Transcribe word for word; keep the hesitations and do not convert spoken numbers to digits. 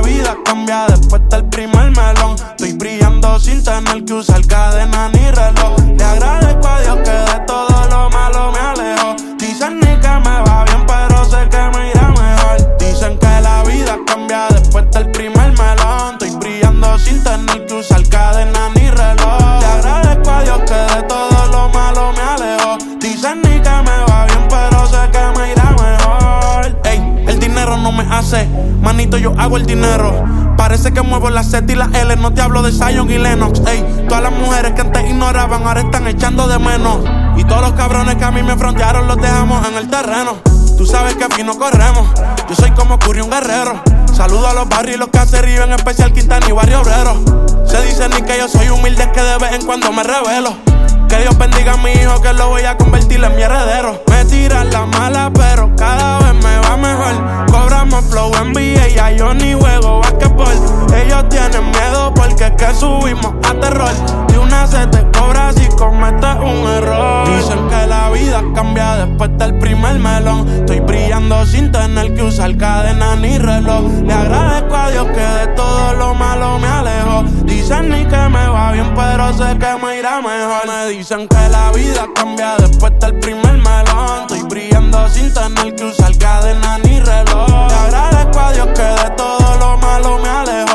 vida cambia después del primer melón. Estoy brillando sin tener que usar cadena ni reloj. Le agradezco a Dios que de todo lo malo me alejó. Dicen ni que me va bien, pero sé que me irá mejor. Dicen que la vida cambia después del primer melón. Estoy brillando sin tener que usar cadena ni reloj. Le agradezco a Dios que de todo lo malo me alejó. Dicen ni que me va bien, pero sé que me irá mejor. Ey, el dinero no me hace, manito, yo hago el dinero. Parece que muevo la Z y la L, no te hablo de Zion y Lennox. Ey, todas las mujeres que antes ignoraban ahora están echando de menos. Y todos los cabrones que a mí me frontearon los dejamos en el terreno. Tú sabes que aquí no corremos, yo soy como Curry, un guerrero. Saludo a los barrios y los caseríos, en especial Quintana y Barrio Obrero. Se dice ni que yo soy humilde, es que de vez en cuando me revelo. Que Dios bendiga a mi hijo, que lo voy a convertir en mi heredero. Me tiran la mala, pero cada vez me va mejor. Cobramos flow en B A, ya yo ni juego basquetbol. Ellos tienen miedo porque es que subimos a terror. De una se te cobra si cometes un error. Dicen que la vida cambia después del primer melón. Estoy brillando sin tener que usar cadena ni reloj. Le agradezco a Dios que de todo lo malo me alejó. Dicen ni que me va bien, pero sé que me irá mejor. Me dicen que la vida cambia después del primer melón. Estoy brillando sin tener que usar cadena ni reloj. Le agradezco a Dios que de todo lo malo me alejó.